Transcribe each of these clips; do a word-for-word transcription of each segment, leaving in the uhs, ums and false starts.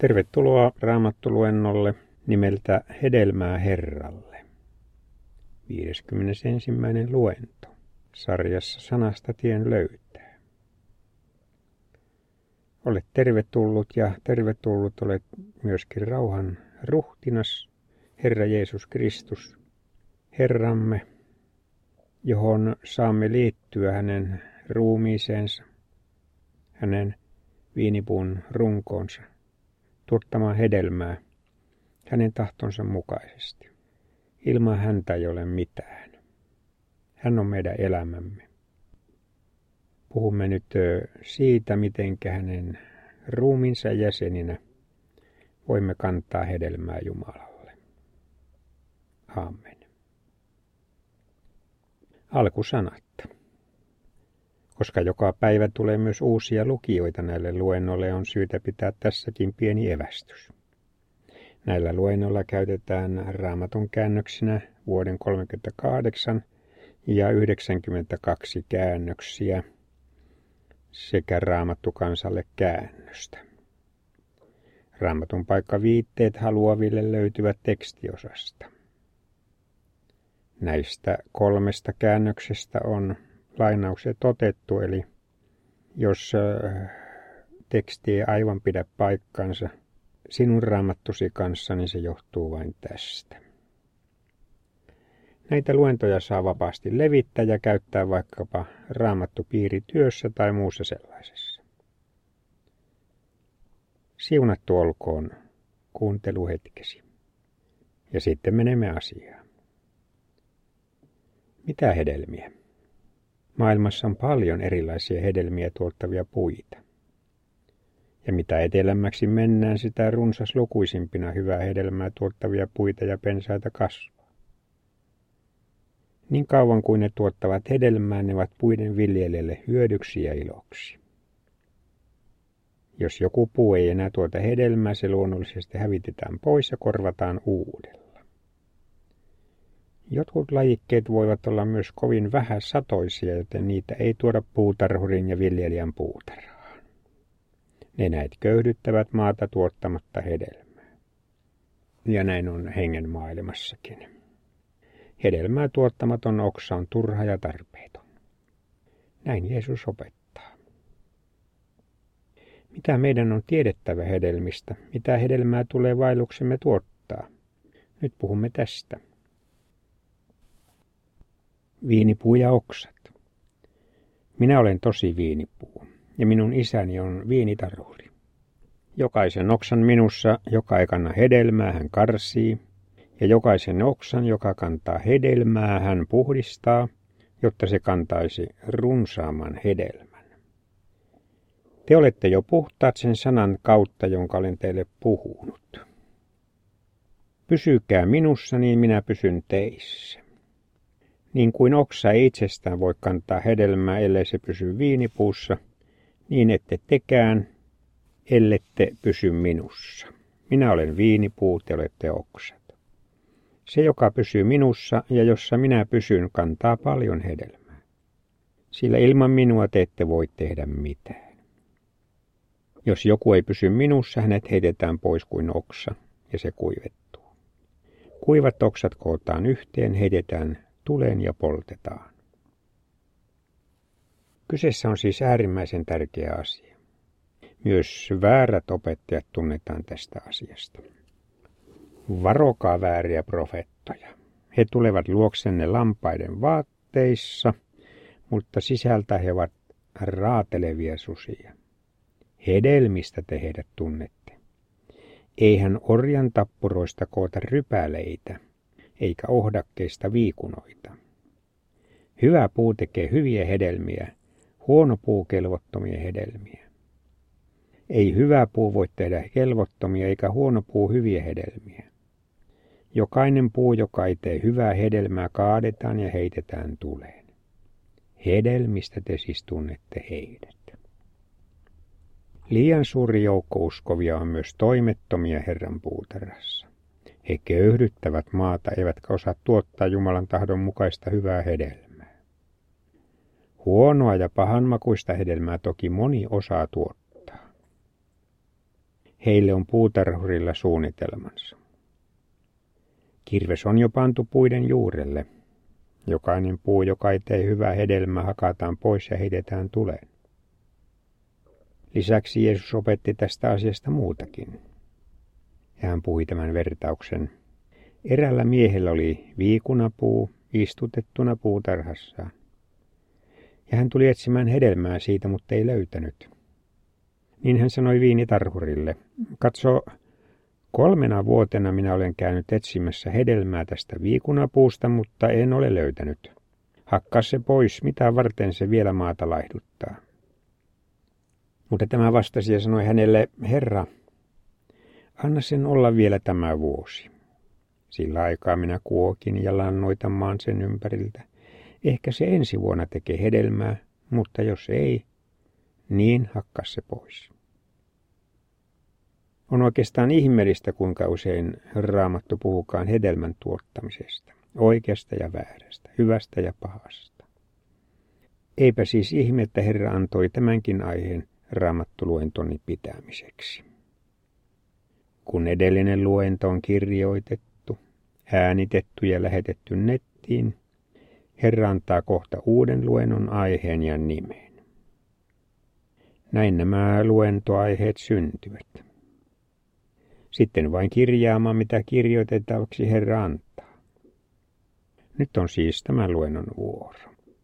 Tervetuloa Raamattu-luennolle nimeltä Hedelmää Herralle. viideskymmenesensimmäinen luento sarjassa Sanasta tien löytää. Olet tervetullut ja tervetullut olet myöskin rauhan ruhtinas, Herra Jeesus Kristus, Herramme, johon saamme liittyä hänen ruumiiseensa, hänen viinipuun runkoonsa, tuottamaan hedelmää hänen tahtonsa mukaisesti. Ilman häntä ei ole mitään. Hän on meidän elämämme. Puhumme nyt siitä, miten hänen ruumiinsa jäseninä voimme kantaa hedelmää Jumalalle. Aamen. Alkusanat. Koska joka päivä tulee myös uusia lukijoita näille luennoille, on syytä pitää tässäkin pieni evästys. Näillä luennoilla käytetään Raamatun käännöksinä vuoden kolmekymmentäkahdeksan ja yhdeksänkymmentäkaksi käännöksiä sekä Raamattu kansalle käännöstä. Raamatun paikkaviitteet haluaville löytyvät tekstiosasta. Näistä kolmesta käännöksestä on lainaukset otettu, eli jos teksti ei aivan pidä paikkansa sinun raamattusi kanssa, niin se johtuu vain tästä. Näitä luentoja saa vapaasti levittää ja käyttää vaikkapa raamattupiirityössä tai muussa sellaisessa. Siunattu olkoon kuunteluhetkesi. Ja sitten menemme asiaan. Mitä hedelmiä? Maailmassa on paljon erilaisia hedelmiä tuottavia puita. Ja mitä etelämmäksi mennään, sitä runsaslukuisimpina hyvää hedelmää tuottavia puita ja pensaita kasvaa. Niin kauan kuin ne tuottavat hedelmää, ne ovat puiden viljelijälle hyödyksi ja iloksi. Jos joku puu ei enää tuota hedelmää, se luonnollisesti hävitetään pois ja korvataan uudella. Jotkut lajikkeet voivat olla myös kovin vähäsatoisia, joten niitä ei tuoda puutarhurin ja viljelijän puutarhaan. Ne näet köyhdyttävät maata tuottamatta hedelmää. Ja näin on hengen maailmassakin. Hedelmää tuottamaton oksa on turha ja tarpeeton. Näin Jeesus opettaa. Mitä meidän on tiedettävä hedelmistä? Mitä hedelmää tulee vaelluksemme tuottaa? Nyt puhumme tästä. Viinipuu ja oksat. Minä olen tosi viinipuu, ja minun isäni on viinitarhuri. Jokaisen oksan minussa, joka ei kanna hedelmää, hän karsii, ja jokaisen oksan, joka kantaa hedelmää, hän puhdistaa, jotta se kantaisi runsaamman hedelmän. Te olette jo puhtaat sen sanan kautta, jonka olen teille puhunut. Pysykää minussa, niin minä pysyn teissä. Niin kuin oksa ei itsestään voi kantaa hedelmää, ellei se pysy viinipuussa, niin ette tekään, ellette pysy minussa. Minä olen viinipuu, te olette oksat. Se, joka pysyy minussa ja jossa minä pysyn, kantaa paljon hedelmää. Sillä ilman minua te ette voi tehdä mitään. Jos joku ei pysy minussa, hänet heitetään pois kuin oksa, ja se kuivettuu. Kuivat oksat kootaan yhteen, heitetään tuleen ja poltetaan. Kyseessä on siis äärimmäisen tärkeä asia. Myös väärät opettajat tunnetaan tästä asiasta. Varokaa vääriä profeettoja. He tulevat luoksenne lampaiden vaatteissa, mutta sisältä he ovat raatelevia susia. Hedelmistä te heidät tunnette. Eihän orjan tappuroista koota rypäleitä, eikä ohdakkeista viikunoita. Hyvä puu tekee hyviä hedelmiä, huono puu kelvottomia hedelmiä. Ei hyvä puu voi tehdä kelvottomia, eikä huono puu hyviä hedelmiä. Jokainen puu, joka ei tee hyvää hedelmää, kaadetaan ja heitetään tuleen. Hedelmistä te siis tunnette heidät. Liian suuri joukko uskovia on myös toimettomia Herran puutarhassa. He köyhdyttävät maata, eivätkä osaa tuottaa Jumalan tahdon mukaista hyvää hedelmää. Huonoa ja pahanmakuista hedelmää toki moni osaa tuottaa. Heille on puutarhurilla suunnitelmansa. Kirves on jo pantu puiden juurelle. Jokainen puu, joka ei tee hyvää hedelmää, hakataan pois ja heitetään tuleen. Lisäksi Jeesus opetti tästä asiasta muutakin. Ja hän puhui tämän vertauksen. Eräällä miehellä oli viikunapuu istutettuna puutarhassaan. Ja hän tuli etsimään hedelmää siitä, mutta ei löytänyt. Niin hän sanoi viinitarhurille, katso, kolmena vuotena minä olen käynyt etsimässä hedelmää tästä viikunapuusta, mutta en ole löytänyt. Hakkaa se pois, mitä varten se vielä maata laihduttaa. Mutta tämä vastasi ja sanoi hänelle, Herra, anna sen olla vielä tämä vuosi. Sillä aikaa minä kuokin ja lannoitan maan sen ympäriltä. Ehkä se ensi vuonna tekee hedelmää, mutta jos ei, niin hakkaa se pois. On oikeastaan ihmeellistä, kuinka usein Raamattu puhukaan hedelmän tuottamisesta, oikeasta ja väärästä, hyvästä ja pahasta. Eipä siis ihme, että Herra antoi tämänkin aiheen Raamattu-luentoni pitämiseksi. Kun edellinen luento on kirjoitettu, äänitetty ja lähetetty nettiin, Herra antaa kohta uuden luennon aiheen ja nimen. Näin nämä luentoaiheet syntyvät. Sitten vain kirjaamaan, mitä kirjoitettavaksi Herra antaa. Nyt on siis tämän luennon vuoro.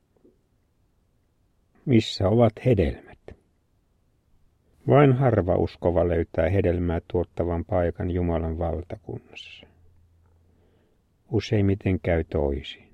Missä ovat hedelmät? Vain harva uskova löytää hedelmää tuottavan paikan Jumalan valtakunnassa. Useimmiten käy toisin.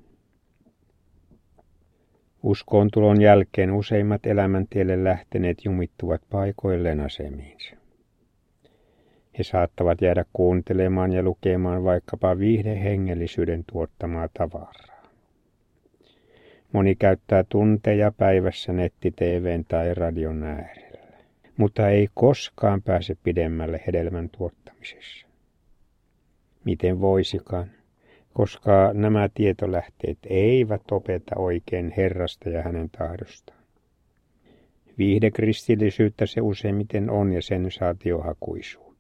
Uskoon tulon jälkeen useimmat elämäntielle lähteneet jumittuvat paikoilleen asemiinsa. He saattavat jäädä kuuntelemaan ja lukemaan vaikkapa viihdehengellisyyden tuottamaa tavaraa. Moni käyttää tunteja päivässä netti-tv:n tai radion äärellä, mutta ei koskaan pääse pidemmälle hedelmän tuottamisessa. Miten voisikaan, koska nämä tietolähteet eivät opeta oikein Herrasta ja hänen tahdostaan. Viihdekristillisyyttä se useimmiten on ja sensaatiohakuisuutta.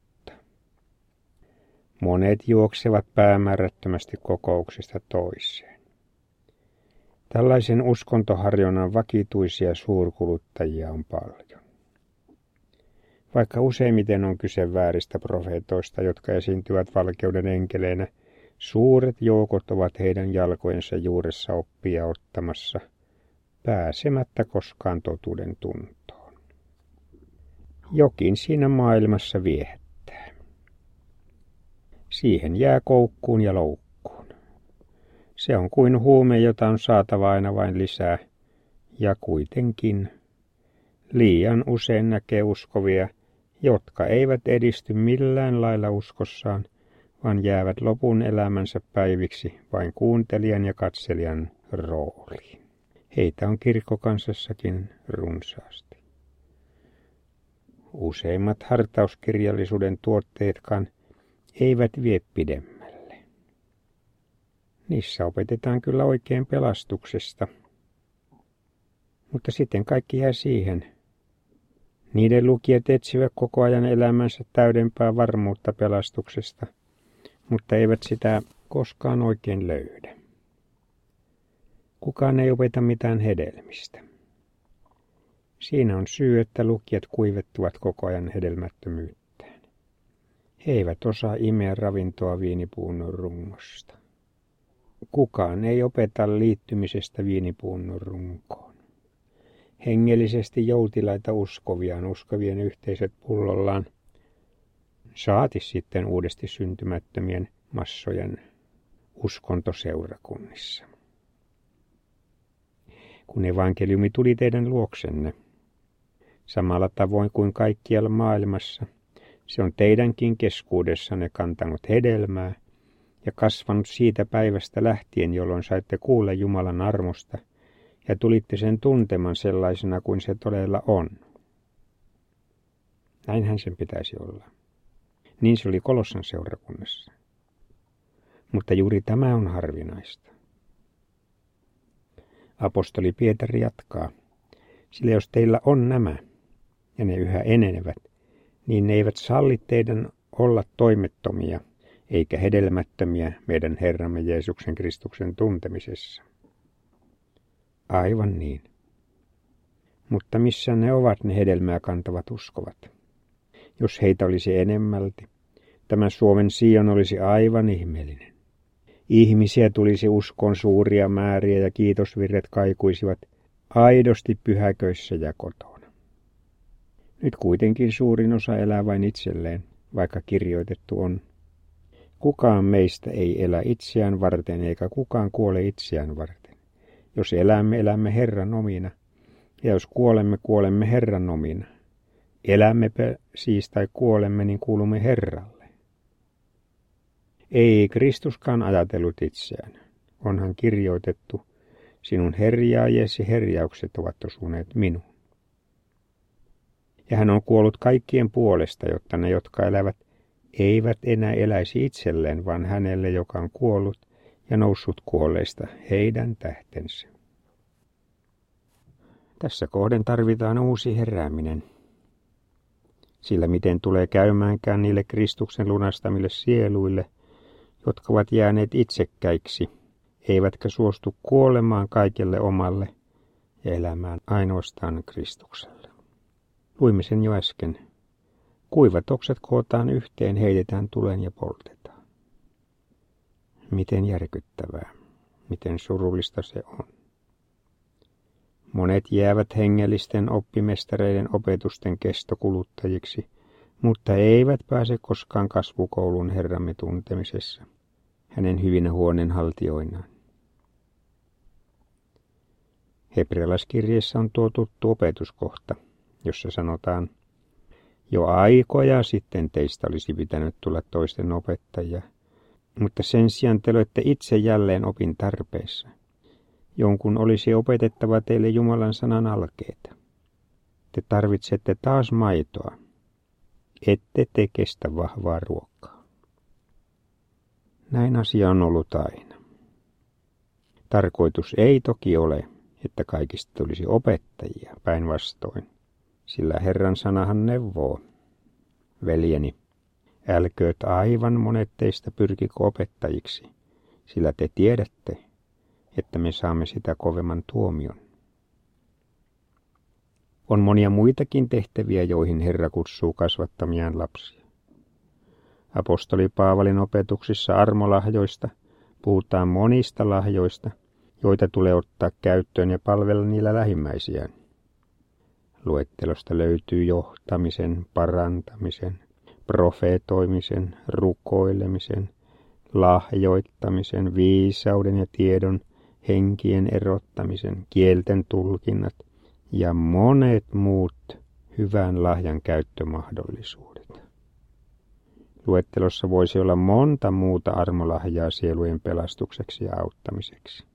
Monet juoksevat päämäärättömästi kokouksesta toiseen. Tällaisen uskontoharjonnan vakituisia suurkuluttajia on paljon. Vaikka useimmiten on kyse vääristä profeetoista, jotka esiintyvät valkeuden enkeleinä, suuret joukot ovat heidän jalkojensa juuressa oppia ottamassa, pääsemättä koskaan totuuden tuntoon. Jokin siinä maailmassa viehättää. Siihen jää koukkuun ja loukkuun. Se on kuin huume, jota on saatava aina vain lisää, ja kuitenkin liian usein näkee uskovia, jotka eivät edisty millään lailla uskossaan, vaan jäävät lopun elämänsä päiviksi vain kuuntelijan ja katselijan rooliin. Heitä on kirkkokansassakin runsaasti. Useimmat hartauskirjallisuuden tuotteetkaan eivät vie pidemmälle. Niissä opetetaan kyllä oikein pelastuksesta, mutta sitten kaikki jää siihen. Niiden lukijat etsivät koko ajan elämänsä täydempää varmuutta pelastuksesta, mutta eivät sitä koskaan oikein löydä. Kukaan ei opeta mitään hedelmistä. Siinä on syy, että lukijat kuivettuvat koko ajan hedelmättömyyttään. He eivät osaa imeä ravintoa viinipuun rungosta. Kukaan ei opeta liittymisestä viinipuun runkoon. Hengellisesti joutilaita uskoviaan uskovien yhteisöt pullollaan, saati sitten uudesti syntymättömien massojen uskontoseurakunnissa. Kun evankeliumi tuli teidän luoksenne, samalla tavoin kuin kaikkialla maailmassa, se on teidänkin keskuudessanne kantanut hedelmää ja kasvanut siitä päivästä lähtien, jolloin saitte kuulla Jumalan armosta ja tulitte sen tuntemaan sellaisena kuin se todella on. Näinhän sen pitäisi olla. Niin se oli Kolossan seurakunnassa. Mutta juuri tämä on harvinaista. Apostoli Pietari jatkaa, sillä jos teillä on nämä, ja ne yhä enenevät, niin ne eivät salli teidän olla toimettomia eikä hedelmättömiä meidän Herramme Jeesuksen Kristuksen tuntemisessa. Aivan niin. Mutta missä ne ovat ne hedelmää kantavat uskovat? Jos heitä olisi enemmälti, tämä Suomen Sion olisi aivan ihmeellinen. Ihmisiä tulisi uskoon suuria määriä ja kiitosvirret kaikuisivat aidosti pyhäköissä ja kotona. Nyt kuitenkin suurin osa elää vain itselleen, vaikka kirjoitettu on. Kukaan meistä ei elä itseään varten eikä kukaan kuole itseään varten. Jos elämme, elämme Herran omina, ja jos kuolemme, kuolemme Herran omina. Elämmepä siis tai kuolemme, niin kuulumme Herralle. Ei Kristuskaan ajatellut itseään. Onhan kirjoitettu, sinun herjaajesi herjaukset ovat osuneet minuun. Ja hän on kuollut kaikkien puolesta, jotta ne, jotka elävät, eivät enää eläisi itselleen, vaan hänelle, joka on kuollut ja noussut kuolleista, heidän tähtensä. Tässä kohden tarvitaan uusi herääminen. Sillä miten tulee käymäänkään niille Kristuksen lunastamille sieluille, jotka ovat jääneet itsekkäiksi, eivätkä suostu kuolemaan kaikelle omalle ja elämään ainoastaan Kristukselle. Luimme sen jo äsken. Kuivat oksat kootaan yhteen, heitetään tuleen ja poltetaan. Miten järkyttävää, miten surullista se on. Monet jäävät hengellisten oppimestareiden opetusten kestokuluttajiksi, mutta eivät pääse koskaan kasvukoulun Herramme tuntemisessa, hänen hyvinä huoneenhaltioinaan. Hebrealaiskirjeessä on tuo tuttu opetuskohta, jossa sanotaan, jo aikoja sitten teistä olisi pitänyt tulla toisten opettajia, mutta sen sijaan te olette itse jälleen opin tarpeessa. Jonkun olisi opetettava teille Jumalan sanan alkeita. Te tarvitsette taas maitoa. Ette te kestä vahvaa ruokaa. Näin asia on ollut aina. Tarkoitus ei toki ole, että kaikista tulisi opettajia, päinvastoin, sillä Herran sanahan neuvoo. Veljeni, älkööt aivan monet teistä pyrkikö opettajiksi, sillä te tiedätte, että me saamme sitä kovemman tuomion. On monia muitakin tehtäviä, joihin Herra kutsuu kasvattamiaan lapsia. Apostoli Paavalin opetuksissa armolahjoista puhutaan monista lahjoista, joita tulee ottaa käyttöön ja palvella niillä lähimmäisiään. Luettelosta löytyy johtamisen, parantamisen, profeetoimisen, rukoilemisen, lahjoittamisen, viisauden ja tiedon, henkien erottamisen, kielten tulkinnat ja monet muut hyvän lahjan käyttömahdollisuudet. Luettelossa voisi olla monta muuta armolahjaa sielujen pelastukseksi ja auttamiseksi.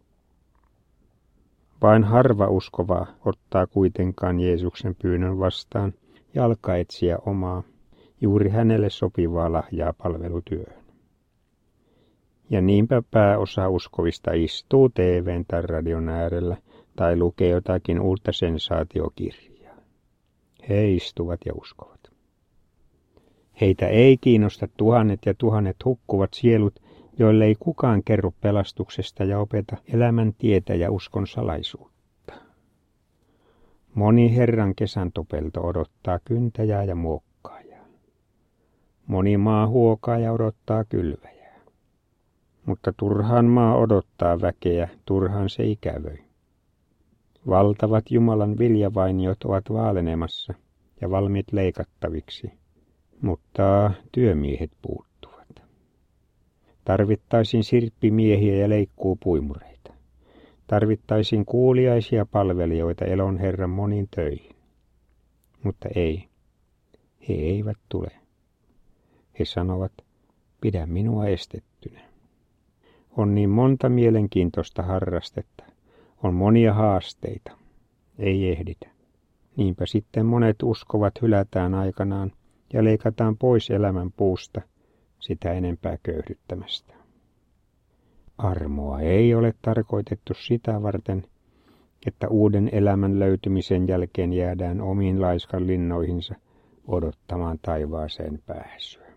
Vain harva uskova ottaa kuitenkaan Jeesuksen pyynnön vastaan ja alkaa etsiä omaa, juuri hänelle sopivaa lahjaa palvelutyöhön. Ja niinpä pääosa uskovista istuu T V:n tai radion äärellä tai lukee jotakin uutta sensaatiokirjaa. He istuvat ja uskovat. Heitä ei kiinnosta tuhannet ja tuhannet hukkuvat sielut, joille ei kukaan kerro pelastuksesta ja opeta elämän tietä ja uskon salaisuutta. Moni Herran kesantopelto odottaa kyntäjää ja muokkaajaa. Moni maa huokaa ja odottaa kylväjää. Mutta turhaan maa odottaa väkeä, turhaan se ikävöi. Valtavat Jumalan viljavainiot ovat vaalenemassa ja valmiit leikattaviksi, mutta työmiehet puuttuvat. Tarvittaisiin sirppimiehiä ja leikkuupuimureita. Tarvittaisiin kuuliaisia palvelijoita elon Herran moniin töihin. Mutta ei, he eivät tule. He sanovat, pidä minua estettynä. On niin monta mielenkiintoista harrastetta, on monia haasteita, ei ehditä. Niinpä sitten monet uskovat hylätään aikanaan ja leikataan pois elämän puusta, sitä enempää köyhdyttämästä. Armoa ei ole tarkoitettu sitä varten, että uuden elämän löytymisen jälkeen jäädään omiin laiskan linnoihinsa odottamaan taivaaseen pääsyä.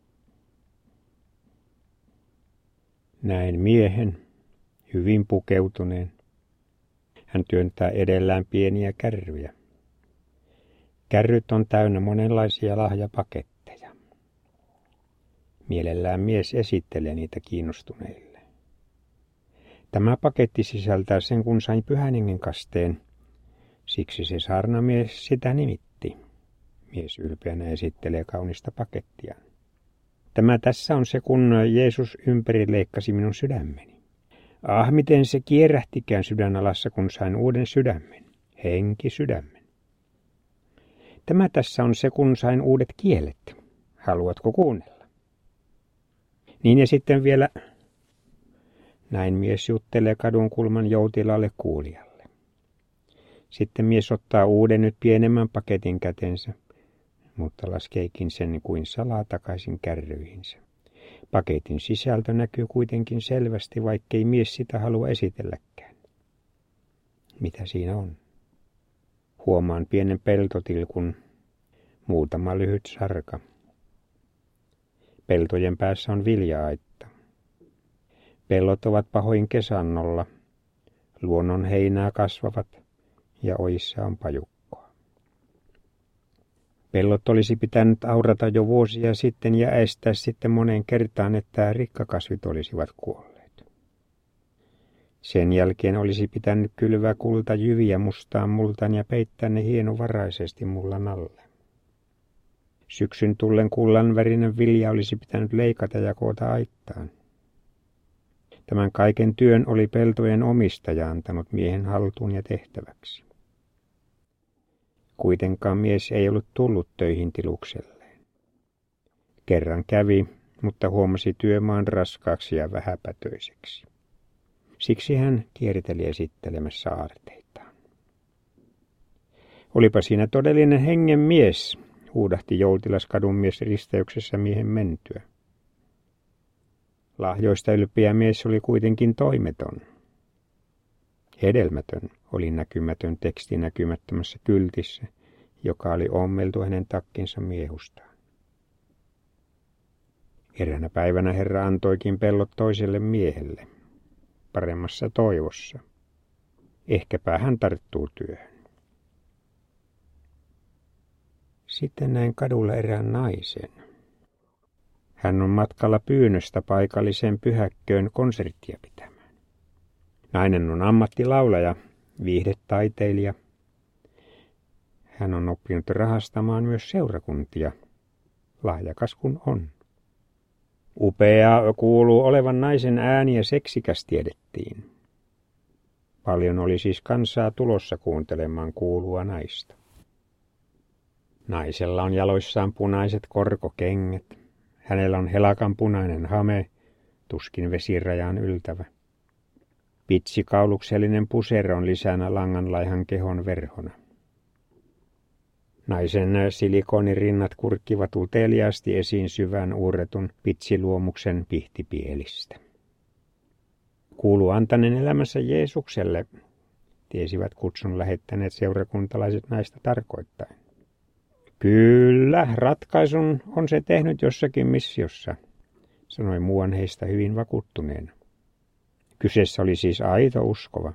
Näin miehen, hyvin pukeutuneen. Hän työntää edellään pieniä kärryjä. Kärryt on täynnä monenlaisia lahjapaketteja. Mielellään mies esittelee niitä kiinnostuneille. Tämä paketti sisältää sen, kun sain Pyhän Hengen kasteen. Siksi se saarnamies sitä nimitti. Mies ylpeänä esittelee kaunista pakettiaan. Tämä tässä on se, kun Jeesus ympäri leikkasi minun sydämeni. Ah, miten se kierähtikään sydänalassa, kun sain uuden sydämen, henki sydämen. Tämä tässä on se, kun sain uudet kielet. Haluatko kuunnella? Niin ja sitten vielä, näin mies juttelee kadun kulman joutilaalle kuulijalle. Sitten mies ottaa uuden nyt pienemmän paketin kätensä, mutta laskeekin sen kuin salaa takaisin kärryihinsä. Paketin sisältö näkyy kuitenkin selvästi, vaikkei mies sitä halua esitelläkään. Mitä siinä on? Huomaan pienen peltotilkun, muutama lyhyt sarka. Peltojen päässä on vilja-aitta. Pellot ovat pahoin kesannolla, luonnon heinää kasvavat ja ojissa on pajukkoa. Pellot olisi pitänyt aurata jo vuosia sitten ja äestää sitten moneen kertaan, että rikkakasvit olisivat kuolleet. Sen jälkeen olisi pitänyt kylvää kultajyviä mustaan multaan ja peittää ne hienovaraisesti mullan alle. Syksyn tullen kullanvärinen vilja olisi pitänyt leikata ja koota aittaan. Tämän kaiken työn oli peltojen omistaja antanut miehen haltuun ja tehtäväksi. Kuitenkaan mies ei ollut tullut töihin tilukselleen. Kerran kävi, mutta huomasi työmaan raskaaksi ja vähäpätöiseksi. Siksi hän kierteli esittelemässä aarteitaan. Olipa siinä todellinen hengen mies, huudahti Joutilaskadun mies risteyksessä miehen mentyä. Lahjoista ylpeä mies oli kuitenkin toimeton. Hedelmätön oli näkymätön teksti näkymättömässä kyltissä, joka oli ommeltu hänen takkinsa miehustaan. Eräänä päivänä Herra antoikin pellot toiselle miehelle, paremmassa toivossa. Ehkäpä hän tarttuu työhön. Sitten näin kadulla erään naisen. Hän on matkalla Pyynnöstä paikalliseen pyhäkköön konserttia pitämään. Nainen on ammattilaulaja, viihdetaiteilija. Hän on oppinut rahastamaan myös seurakuntia. Lahjakas kun on. Upea kuuluu olevan naisen ääni ja seksikäs tiedettiin. Paljon oli siis kansaa tulossa kuuntelemaan kuulua naista. Naisella on jaloissaan punaiset korkokengät. Hänellä on helakan punainen hame, tuskin vesirajaan yltävä. Pitsikauluksellinen pusero on lisänä langanlaihan kehon verhona. Naisen silikonirinnat kurkkivat uteliaasti esiin syvän uurretun pitsiluomuksen pihtipielistä. Kuulu antaneen elämänsä Jeesukselle, tiesivät kutsun lähettäneet seurakuntalaiset naista tarkoittain. Kyllä, ratkaisun on se tehnyt jossakin missiossa, sanoi muuan heistä hyvin vakuuttuneena. Kyseessä oli siis aito uskova.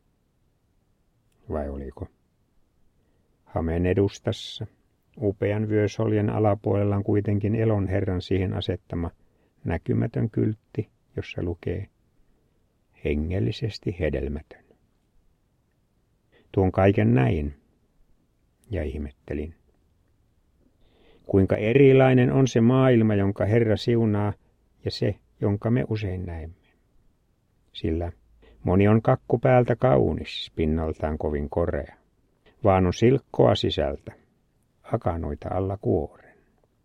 Vai oliko? Hameen edustassa, upean vyösoljen alapuolella on kuitenkin elon Herran siihen asettama näkymätön kyltti, jossa lukee hengellisesti hedelmätön. Tuon kaiken näin ja ihmettelin. Kuinka erilainen on se maailma, jonka Herra siunaa, ja se, jonka me usein näemme. Sillä moni on kakku päältä kaunis, pinnaltaan kovin korea, vaan on silkkoa sisältä, akanoita alla kuoren.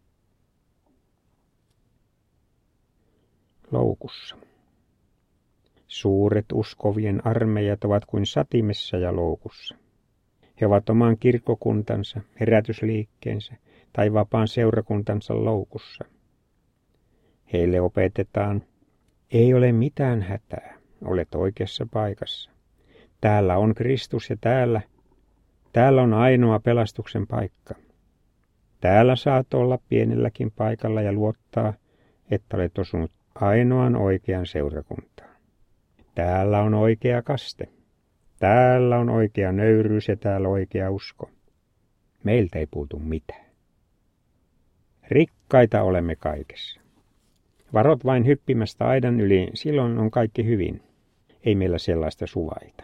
Loukussa. Suuret uskovien armeijat ovat kuin satimessa ja loukussa. He ovat oman kirkkokuntansa, herätysliikkeensä tai vapaan seurakuntansa loukussa. Heille opetetaan, ei ole mitään hätää, olet oikeassa paikassa. Täällä on Kristus ja täällä, täällä on ainoa pelastuksen paikka. Täällä saat olla pienelläkin paikalla ja luottaa, että olet osunut ainoan oikean seurakuntaan. Täällä on oikea kaste. Täällä on oikea nöyryys ja täällä oikea usko. Meiltä ei puutu mitään. Rikkaita olemme kaikessa. Varot vain hyppimästä aidan yli, silloin on kaikki hyvin. Ei meillä sellaista suvaita.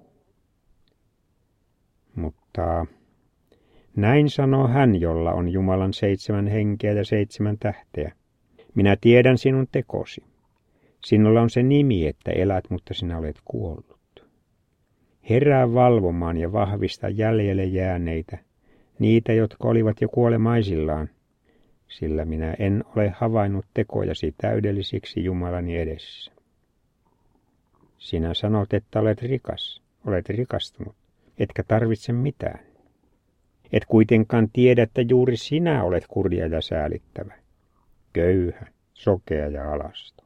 Mutta näin sanoo hän, jolla on Jumalan seitsemän henkeä ja seitsemän tähteä. Minä tiedän sinun tekosi. Sinulla on se nimi, että elät, mutta sinä olet kuollut. Herää valvomaan ja vahvista jäljelle jääneitä, niitä, jotka olivat jo kuolemaisillaan, sillä minä en ole havainnut tekojasi täydellisiksi Jumalani edessä. Sinä sanot, että olet rikas, olet rikastunut, etkä tarvitse mitään. Et kuitenkaan tiedä, että juuri sinä olet kurja ja säälittävä, köyhä, sokea ja alaston.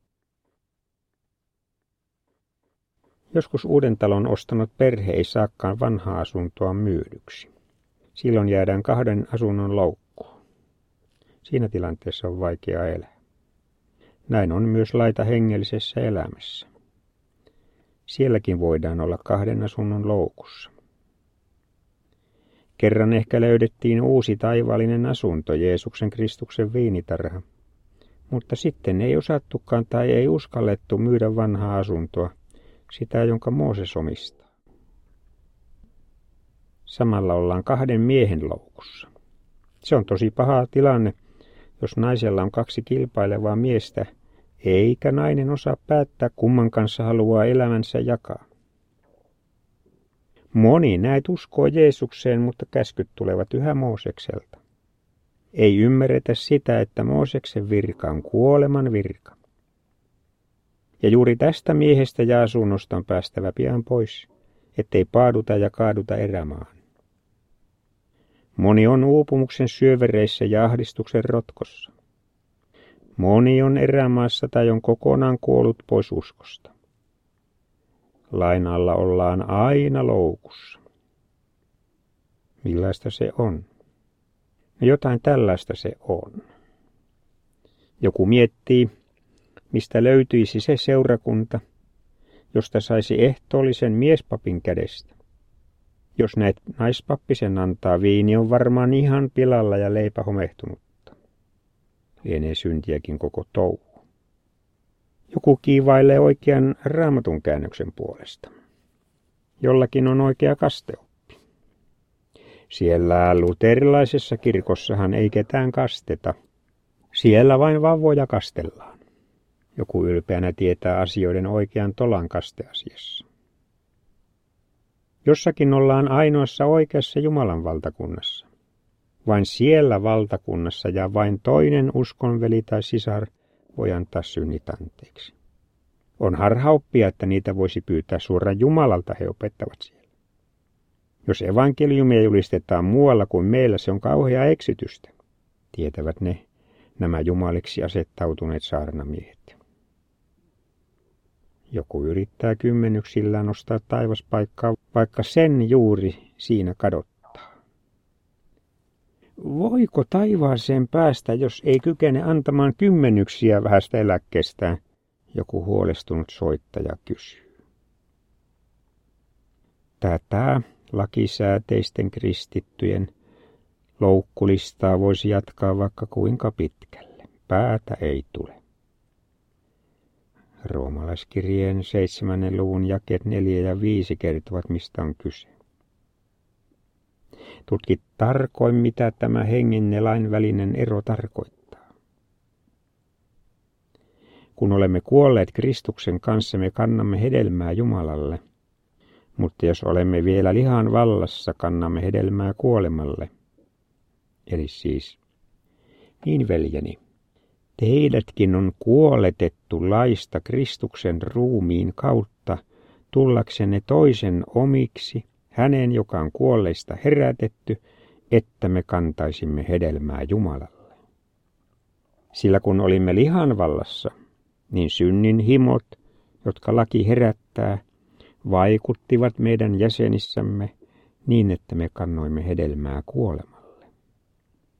Joskus uuden talon ostanut perhe ei saakaan vanhaa asuntoa myydyksi. Silloin jäädään kahden asunnon loukkuun. Siinä tilanteessa on vaikea elää. Näin on myös laita hengellisessä elämässä. Sielläkin voidaan olla kahden asunnon loukussa. Kerran ehkä löydettiin uusi taivaallinen asunto, Jeesuksen Kristuksen viinitarha. Mutta sitten ei osattukaan tai ei uskallettu myydä vanhaa asuntoa, sitä jonka Mooses omistaa. Samalla ollaan kahden miehen loukussa. Se on tosi paha tilanne, jos naisella on kaksi kilpailevaa miestä, eikä nainen osaa päättää, kumman kanssa haluaa elämänsä jakaa. Moni näet uskoo Jeesukseen, mutta käskyt tulevat yhä Moosekselta. Ei ymmärretä sitä, että Mooseksen virka on kuoleman virka. Ja juuri tästä miehestä ja asunnosta on päästävä pian pois, ettei paaduta ja kaaduta erämaahan. Moni on uupumuksen syövereissä ja ahdistuksen rotkossa. Moni on erämaassa tai on kokonaan kuollut pois uskosta. Lain alla ollaan aina loukussa. Millaista se on? No jotain tällaista se on. Joku miettii, mistä löytyisi se seurakunta, josta saisi ehtoollisen miespapin kädestä. Jos näet naispappisen antaa, viini on varmaan ihan pilalla ja leipä homehtunutta. Lienee syntiäkin koko touhu. Joku kiivailee oikean Raamatun käännöksen puolesta. Jollakin on oikea kasteoppi. Siellä luterilaisessa kirkossahan ei ketään kasteta. Siellä vain vauvoja kastellaan. Joku ylpeänä tietää asioiden oikean tolan kasteasiassa. Jossakin ollaan ainoassa oikeassa Jumalan valtakunnassa. Vain siellä valtakunnassa ja vain toinen uskonveli tai sisar voi antaa synnit anteeksi. On harhaoppia, että niitä voisi pyytää suoraan Jumalalta, he opettavat siellä. Jos evankeliumia julistetaan muualla kuin meillä, se on kauhea eksytystä, tietävät ne, nämä jumaliksi asettautuneet saarnamiehet. Joku yrittää kymmenyksillä nostaa taivaspaikkaa, vaikka sen juuri siinä kadottaa. Voiko taivaaseen päästä, jos ei kykene antamaan kymmenyksiä vähästä eläkkeestään? Joku huolestunut soittaja kysyy. Tätä lakisääteisten kristittyjen loukkulistaa voisi jatkaa vaikka kuinka pitkälle. Päätä ei tule. Roomalaiskirjeen seitsemännen luvun jakeet neljä ja viisi kertovat, mistä on kyse. Tutki tarkoin, mitä tämä hengen ja lain välinen ero tarkoittaa. Kun olemme kuolleet Kristuksen kanssa, me kannamme hedelmää Jumalalle, mutta jos olemme vielä lihan vallassa, kannamme hedelmää kuolemalle. Eli siis, niin veljeni, teidätkin on kuoletettu laista Kristuksen ruumiin kautta tullaksenne toisen omiksi, hänen, joka on kuolleista herätetty, että me kantaisimme hedelmää Jumalalle. Sillä kun olimme lihan vallassa, niin synnin himot, jotka laki herättää, vaikuttivat meidän jäsenissämme niin, että me kannoimme hedelmää kuolemalle.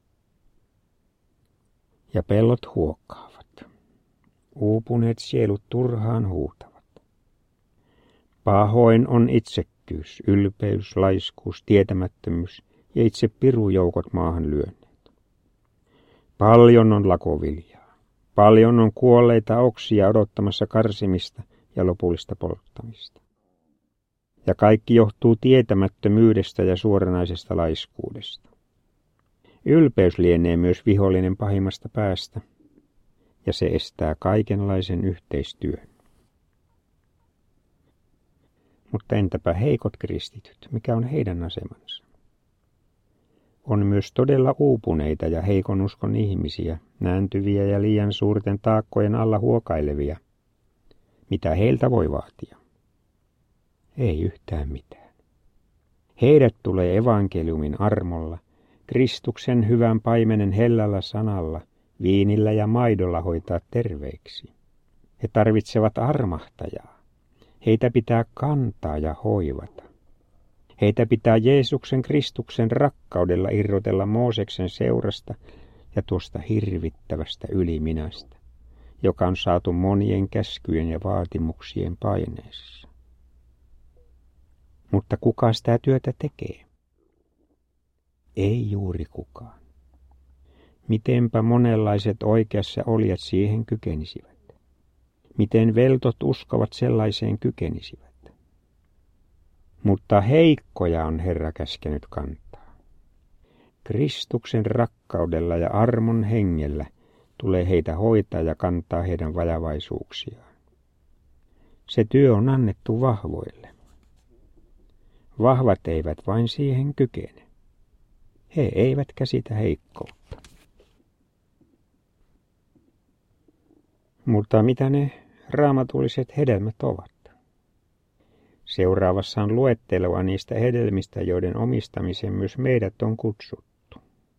ja pellot huokaavat. Uupuneet sielut turhaan huutavat. Pahoin on itsekkyys, ylpeys, laiskuus, tietämättömyys ja itse pirujoukot maahan lyönneet. Paljon on lakoviljaa. Paljon on kuolleita oksia odottamassa karsimista ja lopullista polttamista. Ja kaikki johtuu tietämättömyydestä ja suoranaisesta laiskuudesta. Ylpeys lienee myös vihollinen pahimmasta päästä, ja se estää kaikenlaisen yhteistyön. Mutta entäpä heikot kristityt, mikä on heidän asemansa? On myös todella uupuneita ja heikon uskon ihmisiä, nääntyviä ja liian suurten taakkojen alla huokailevia. Mitä heiltä voi vaatia? Ei yhtään mitään. Heidät tulee evankeliumin armolla, Kristuksen hyvän paimenen hellällä sanalla, viinillä ja maidolla hoitaa terveiksi. He tarvitsevat armahtajaa. Heitä pitää kantaa ja hoivata. Heitä pitää Jeesuksen Kristuksen rakkaudella irrotella Mooseksen seurasta ja tuosta hirvittävästä yliminästä, joka on saatu monien käskyjen ja vaatimuksien paineessa. Mutta kuka sitä työtä tekee? Ei juuri kukaan. Mitenpä monenlaiset oikeassa olijat siihen kykenisivät? Miten veltot uskovat sellaiseen kykenisivät? Mutta heikkoja on Herra käskenyt kantaa. Kristuksen rakkaudella ja armon hengellä tulee heitä hoitaa ja kantaa heidän vajavaisuuksiaan. Se työ on annettu vahvoille. Vahvat eivät vain siihen kykene. He eivät käsitä heikkoutta. Mutta mitä ne raamatulliset hedelmät ovat? Seuraavassa on luettelua niistä hedelmistä, joiden omistamiseen myös meidät on kutsuttu.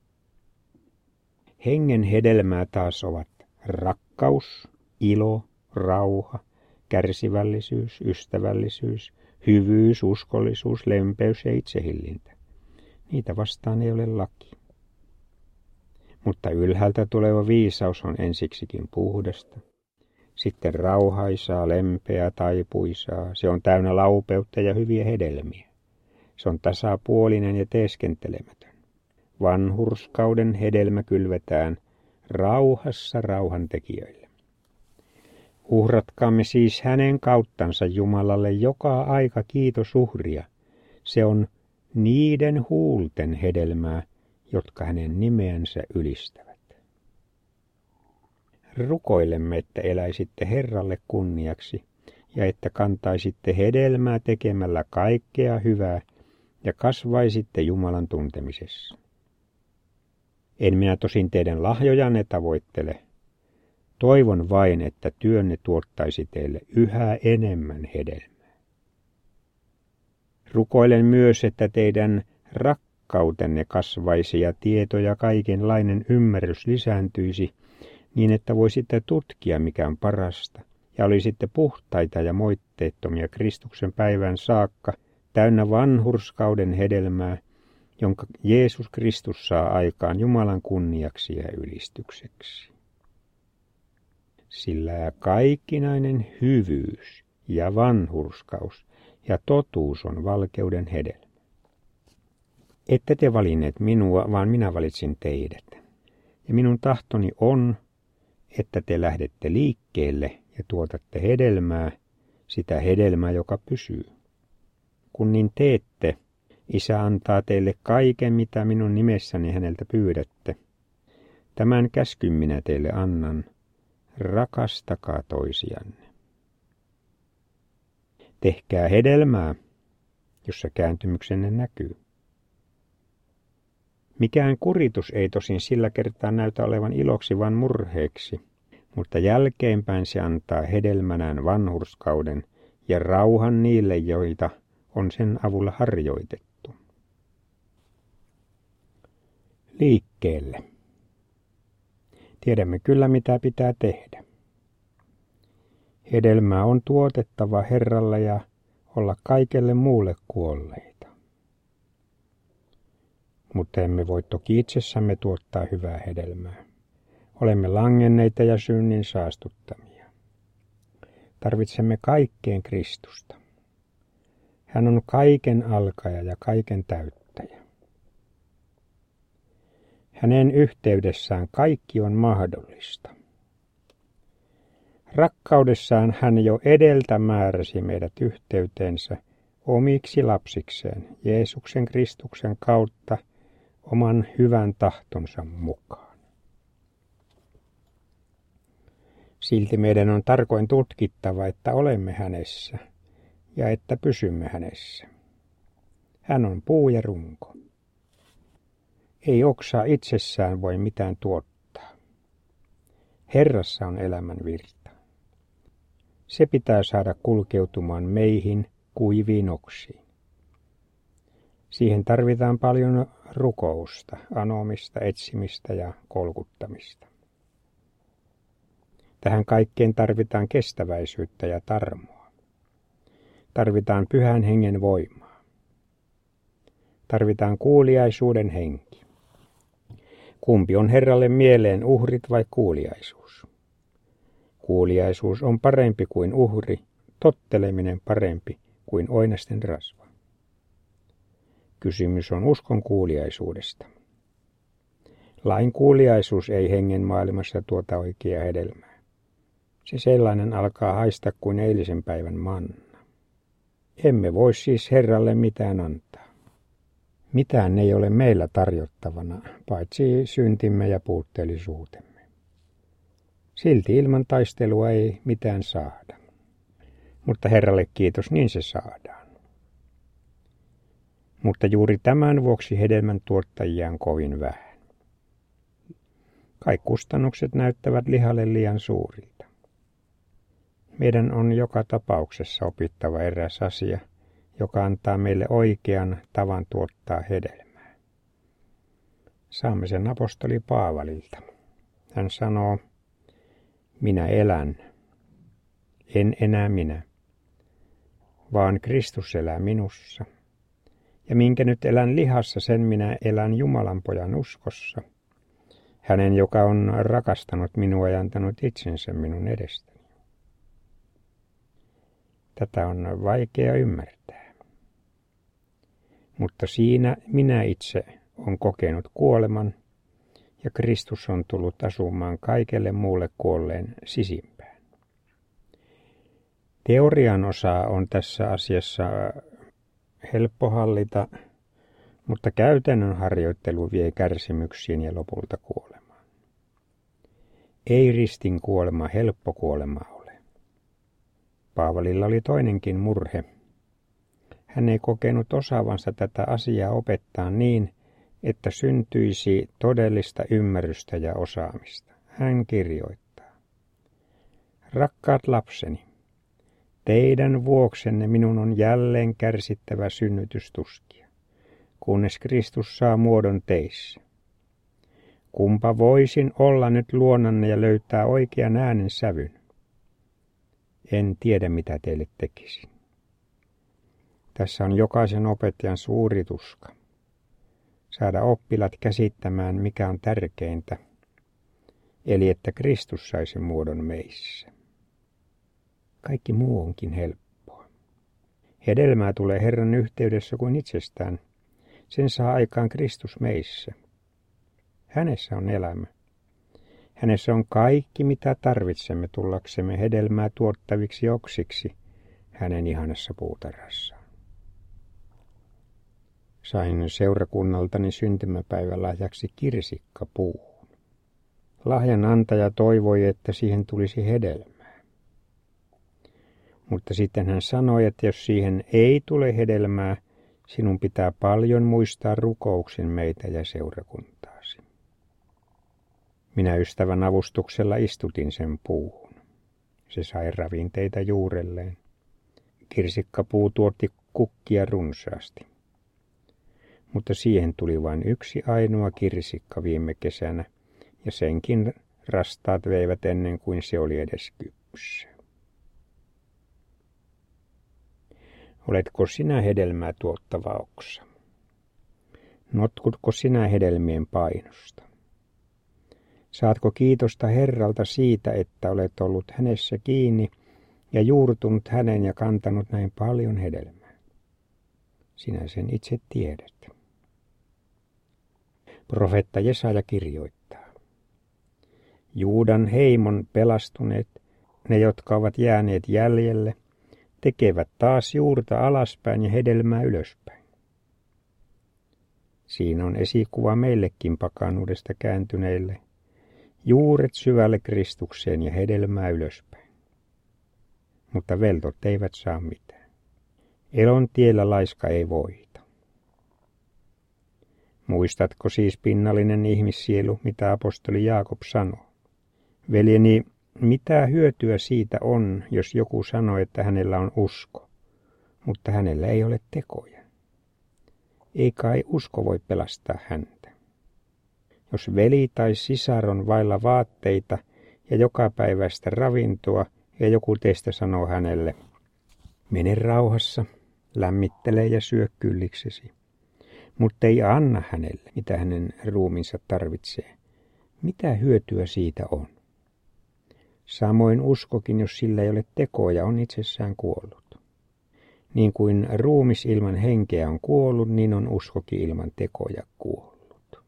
Hengen hedelmää taas ovat rakkaus, ilo, rauha, kärsivällisyys, ystävällisyys, hyvyys, uskollisuus, lempeys ja itsehillintä. Niitä vastaan ei ole laki. Mutta ylhäältä tuleva viisaus on ensiksikin puhdasta. Sitten rauhaisaa, lempeää, taipuisaa. Se on täynnä laupeutta ja hyviä hedelmiä. Se on tasapuolinen ja teeskentelemätön. Vanhurskauden hedelmä kylvetään rauhassa rauhantekijöille. Uhratkaamme siis hänen kauttansa Jumalalle joka aika kiitosuhria. Se on niiden huulten hedelmää, jotka hänen nimeänsä ylistävät. Rukoilemme, että eläisitte Herralle kunniaksi ja että kantaisitte hedelmää tekemällä kaikkea hyvää ja kasvaisitte Jumalan tuntemisessa. En minä tosin teidän lahjojanne tavoittele. Toivon vain, että työnne tuottaisi teille yhä enemmän hedelmää. Rukoilen myös, että teidän rakkautenne kasvaisi ja tieto ja kaikenlainen ymmärrys lisääntyisi, niin että voisitte tutkia, mikä on parasta, ja olisitte puhtaita ja moitteettomia Kristuksen päivän saakka, täynnä vanhurskauden hedelmää, jonka Jeesus Kristus saa aikaan Jumalan kunniaksi ja ylistykseksi. Sillä kaikkinainen hyvyys ja vanhurskaus ja totuus on valkeuden hedelmä. Ette te valinneet minua, vaan minä valitsin teidät. Ja minun tahtoni on, että te lähdette liikkeelle ja tuotatte hedelmää, sitä hedelmää, joka pysyy. Kun niin teette, Isä antaa teille kaiken, mitä minun nimessäni häneltä pyydätte. Tämän käskyn minä teille annan, rakastakaa toisianne. Tehkää hedelmää, jossa kääntymyksenne näkyy. Mikään kuritus ei tosin sillä kertaa näytä olevan iloksi, vaan murheeksi, mutta jälkeenpäin se antaa hedelmänään vanhurskauden ja rauhan niille, joita on sen avulla harjoitettu. Liikkeelle. Tiedämme kyllä, mitä pitää tehdä. Hedelmää on tuotettava Herralle ja olla kaikelle muulle kuolleita. Mutta emme voi toki itsessämme tuottaa hyvää hedelmää. Olemme langenneita ja synnin saastuttamia. Tarvitsemme kaikkeen Kristusta. Hän on kaiken alkaja ja kaiken täyttäjä. Hänen yhteydessään kaikki on mahdollista. Rakkaudessaan hän jo edeltä määräsi meidät yhteyteensä omiksi lapsikseen Jeesuksen Kristuksen kautta oman hyvän tahtonsa mukaan. Silti meidän on tarkoin tutkittava, että olemme hänessä ja että pysymme hänessä. Hän on puu ja runko. Ei oksa itsessään voi mitään tuottaa. Herrassa on elämän virta. Se pitää saada kulkeutumaan meihin kuiviin oksiin. Siihen tarvitaan paljon rukousta, anomista, etsimistä ja kolkuttamista. Tähän kaikkeen tarvitaan kestäväisyyttä ja tarmoa. Tarvitaan pyhän hengen voimaa. Tarvitaan kuuliaisuuden henki. Kumpi on Herralle mieleen, uhrit vai kuuliaisuus? Kuuliaisuus on parempi kuin uhri, totteleminen parempi kuin oinasten rasva. Kysymys on uskon kuuliaisuudesta. Lain kuuliaisuus ei hengen maailmassa tuota oikeaa hedelmää. Se sellainen alkaa haista kuin eilisen päivän manna. Emme voi siis Herralle mitään antaa. Mitään ei ole meillä tarjottavana, paitsi syntimme ja puutteellisuutemme. Silti ilman taistelua ei mitään saada. Mutta Herralle kiitos, niin se saadaan. Mutta juuri tämän vuoksi hedelmän tuottajia on kovin vähän. Kaikki kustannukset näyttävät lihalle liian suurilta. Meidän on joka tapauksessa opittava eräs asia, joka antaa meille oikean tavan tuottaa hedelmää. Saamme sen apostoli Paavalilta. Hän sanoo, minä elän, en enää minä, vaan Kristus elää minussa. Ja minkä nyt elän lihassa, sen minä elän Jumalan pojan uskossa, hänen, joka on rakastanut minua ja antanut itsensä minun edestäni. Tätä on vaikea ymmärtää. Mutta siinä minä itse olen kokenut kuoleman ja Kristus on tullut asumaan kaikelle muulle kuolleen sisimpään. Teorian osa on tässä asiassa helppo hallita, mutta käytännön harjoittelu vie kärsimyksiin ja lopulta kuolemaan. Ei ristin kuolema helppo kuolema ole. Paavalilla oli toinenkin murhe. Hän ei kokenut osaavansa tätä asiaa opettaa niin, että syntyisi todellista ymmärrystä ja osaamista. Hän kirjoittaa. Rakkaat lapseni, teidän vuoksenne minun on jälleen kärsittävä synnytystuskia, kunnes Kristus saa muodon teissä. Kumpa voisin olla nyt luonanne ja löytää oikean äänen sävyn? En tiedä, mitä teille tekisin. Tässä on jokaisen opettajan suuri tuska. Saada oppilaat käsittämään, mikä on tärkeintä, eli että Kristus saisi muodon meissä. Kaikki muu onkin helppoa. Hedelmää tulee Herran yhteydessä kuin itsestään. Sen saa aikaan Kristus meissä. Hänessä on elämä. Hänessä on kaikki, mitä tarvitsemme tullaksemme hedelmää tuottaviksi oksiksi hänen ihanassa puutarhassaan. Sain seurakunnaltani syntymäpäivälahjaksi kirsikkapuun. Lahjan antaja toivoi, että siihen tulisi hedelmää. Mutta sitten hän sanoi, että jos siihen ei tule hedelmää, sinun pitää paljon muistaa rukouksin meitä ja seurakuntaasi. Minä ystävän avustuksella istutin sen puuhun. Se sai ravinteita juurelleen. Kirsikkapuu tuotti kukkia runsaasti. Mutta siihen tuli vain yksi ainoa kirsikka viime kesänä, ja senkin rastaat veivät ennen kuin se oli edes kypsä. Oletko sinä hedelmää tuottava oksa? Notkutko sinä hedelmien painosta? Saatko kiitosta Herralta siitä, että olet ollut hänessä kiinni ja juurtunut hänen ja kantanut näin paljon hedelmää? Sinä sen itse tiedät. Profeetta Jesaja kirjoittaa. Juudan heimon pelastuneet, ne jotka ovat jääneet jäljelle, tekevät taas juurta alaspäin ja hedelmää ylöspäin. Siinä on esikuva meillekin pakanuudesta kääntyneille. Juuret syvälle Kristukseen ja hedelmää ylöspäin. Mutta veltot eivät saa mitään. Elon tiellä laiska ei voita. Muistatko siis, pinnallinen ihmissielu, mitä apostoli Jaakob sanoo? Veljeni, mitä hyötyä siitä on, jos joku sanoo, että hänellä on usko, mutta hänellä ei ole tekoja? Ei kai usko voi pelastaa häntä. Jos veli tai sisar on vailla vaatteita ja jokapäiväistä ravintoa, ja joku teistä sanoo hänelle, mene rauhassa, lämmittele ja syö kylliksesi, mutta ei anna hänelle, mitä hänen ruumiinsa tarvitsee. Mitä hyötyä siitä on? Samoin uskokin, jos sillä ei ole tekoja, on itsessään kuollut. Niin kuin ruumis ilman henkeä on kuollut, niin on uskokin ilman tekoja kuollut.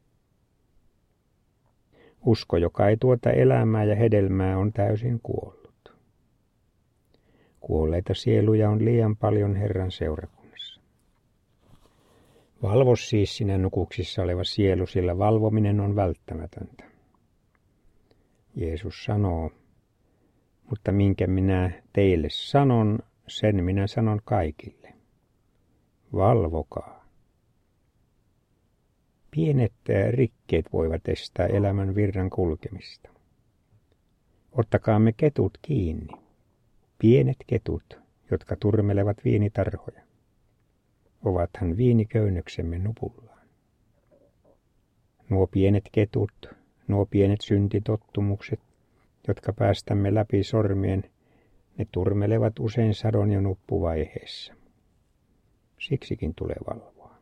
Usko, joka ei tuota elämää ja hedelmää, on täysin kuollut. Kuolleita sieluja on liian paljon Herran seurakunnassa. Valvo siis sinä nukuksissa oleva sielu, sillä valvominen on välttämätöntä. Jeesus sanoo, mutta minkä minä teille sanon, sen minä sanon kaikille. Valvokaa. Pienet rikkeet voivat estää elämän virran kulkemista. Ottakaamme ketut kiinni. Pienet ketut, jotka turmelevat viinitarhoja. Ovathan viiniköynnöksemme nupullaan. Nuo pienet ketut, nuo pienet syntitottumukset, jotka päästämme läpi sormien, ne turmelevat usein sadon jo nuppuvaiheessa. Siksikin tulee valvoa.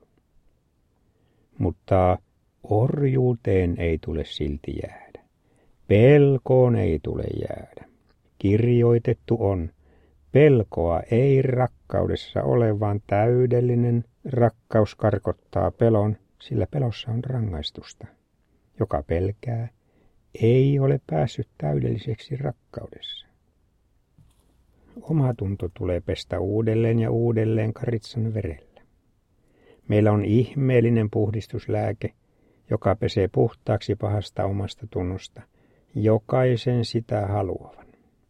Mutta orjuuteen ei tule silti jäädä. Pelkoon ei tule jäädä. Kirjoitettu on, pelkoa ei rakkaudessa ole, vaan täydellinen rakkaus karkottaa pelon, sillä pelossa on rangaistusta. Joka pelkää, ei ole päässyt täydelliseksi rakkaudessa. Omatunto tulee pestä uudelleen ja uudelleen karitsan verellä. Meillä on ihmeellinen puhdistuslääke, joka pesee puhtaaksi pahasta omasta tunnosta, jokaisen sitä haluavan.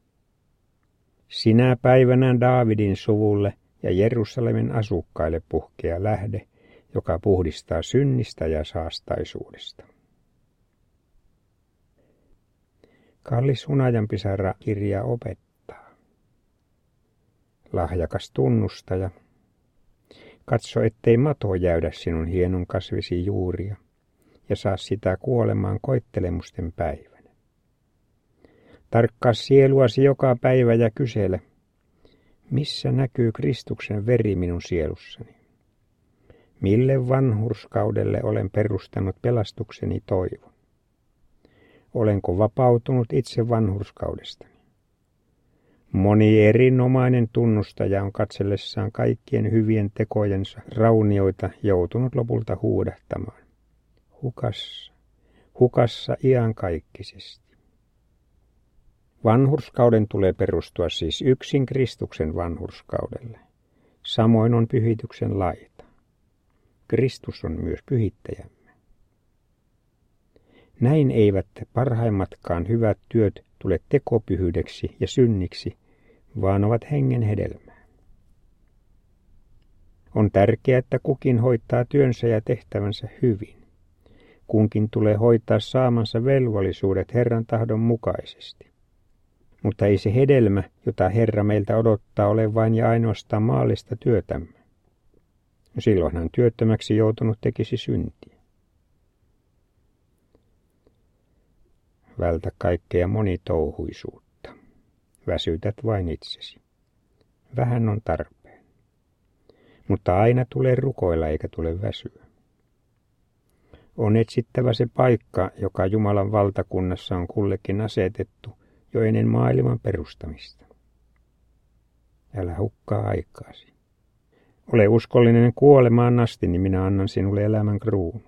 Sinä päivänä Daavidin suvulle ja Jerusalemin asukkaille puhkea lähde, joka puhdistaa synnistä ja saastaisuudesta. Kallis hunajanpisara kirja opettaa. Lahjakas tunnustaja, katso ettei mato jäydä sinun hienon kasvisi juuria ja saa sitä kuolemaan koettelemusten päivänä. Tarkkaa sieluasi joka päivä ja kysele, missä näkyy Kristuksen veri minun sielussani? Mille vanhurskaudelle olen perustanut pelastukseni toivon? Olenko vapautunut itse vanhurskaudestani? Moni erinomainen tunnustaja on katsellessaan kaikkien hyvien tekojensa raunioita joutunut lopulta huudahtamaan. Hukassa, hukassa iankaikkisesti. Vanhurskauden tulee perustua siis yksin Kristuksen vanhurskaudelle. Samoin on pyhityksen laita. Kristus on myös pyhittäjämme. Näin eivät parhaimmatkaan hyvät työt tule tekopyhyydeksi ja synniksi, vaan ovat hengen hedelmää. On tärkeää, että kukin hoitaa työnsä ja tehtävänsä hyvin. Kunkin tulee hoitaa saamansa velvollisuudet Herran tahdon mukaisesti. Mutta ei se hedelmä, jota Herra meiltä odottaa, ole vain ja ainoastaan maallista työtämme. Silloinhan työttömäksi joutunut tekisi syntiä. Vältä kaikkea monitouhuisuutta. Väsytät vain itsesi. Vähän on tarpeen. Mutta aina tulee rukoilla eikä tule väsyä. On etsittävä se paikka, joka Jumalan valtakunnassa on kullekin asetettu jo ennen maailman perustamista. Älä hukkaa aikaasi. Ole uskollinen kuolemaan asti, niin minä annan sinulle elämän kruunun.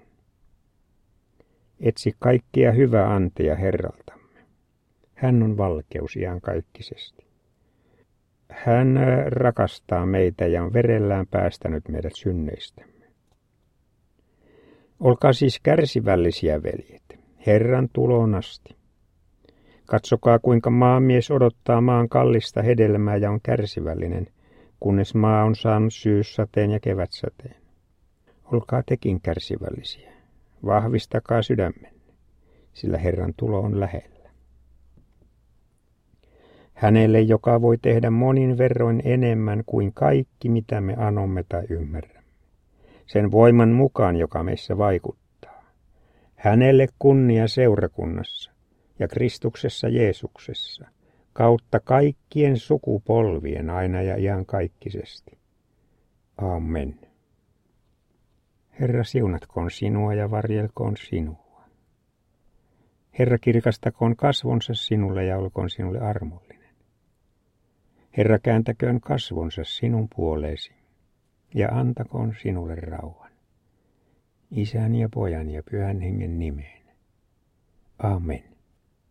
Etsi kaikkia hyvää anteja Herraltamme. Hän on valkeus iankaikkisesti. Hän rakastaa meitä ja on verellään päästänyt meidät synneistämme. Olkaa siis kärsivällisiä, veljet, Herran tuloon asti. Katsokaa, kuinka maamies odottaa maan kallista hedelmää ja on kärsivällinen, kunnes maa on saanut syyssateen ja kevätsateen. Olkaa tekin kärsivällisiä. Vahvistakaa sydämenne, sillä Herran tulo on lähellä. Hänelle, joka voi tehdä monin verroin enemmän kuin kaikki, mitä me anomme tai ymmärrämme. Sen voiman mukaan, joka meissä vaikuttaa. Hänelle kunnia seurakunnassa ja Kristuksessa Jeesuksessa, kautta kaikkien sukupolvien aina ja iankaikkisesti. Amen. Herra siunatkoon sinua ja varjelkoon sinua. Herra kirkastakoon kasvonsa sinulle ja olkoon sinulle armollinen. Herra kääntäköön kasvonsa sinun puoleesi ja antakoon sinulle rauhan. Isän ja Pojan ja Pyhän Hengen nimeen. Amen.